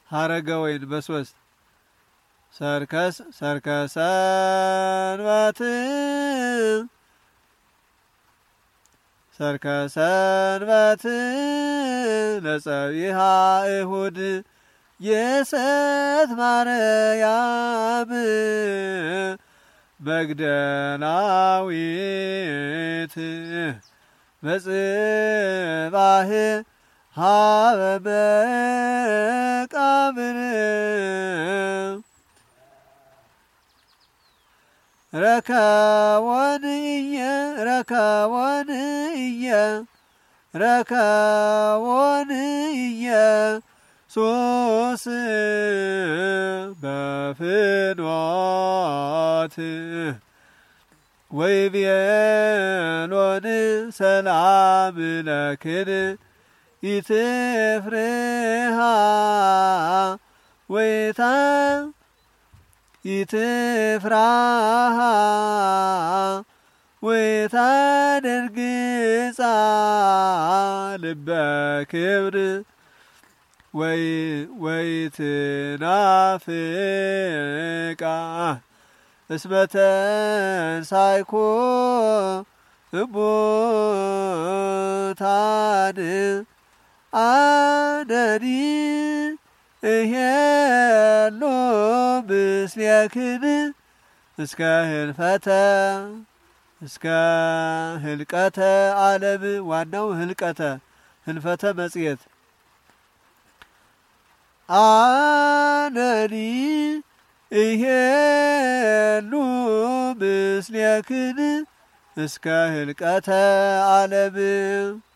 ሀረገ ወይን በሶስት ሰርከስ ሰርከሰንበት ሰርከሰንበት ለጸቢሃ እሁድ የሰት ማርያም መግደላዊት በጽባህ ሀበ መቃብር ረከቦንእየ ሶስ በፍኖት ወይቤሎን ሰላም ለክን ኢትፍርሃ ወይታ ኢትፍራሃ ወይታደንግጻ ልበ ክብር ወይትናፍቃ እስመ ተንሣእኮ እሙታን አነኒ እሄሎ ምስሌክን እስከ ህልቀተ ዓለም ዋናው ህልፈተ መጽሔት አነኒ እሄሉ ምስሌክን እስከ ህልቀተ ዓለም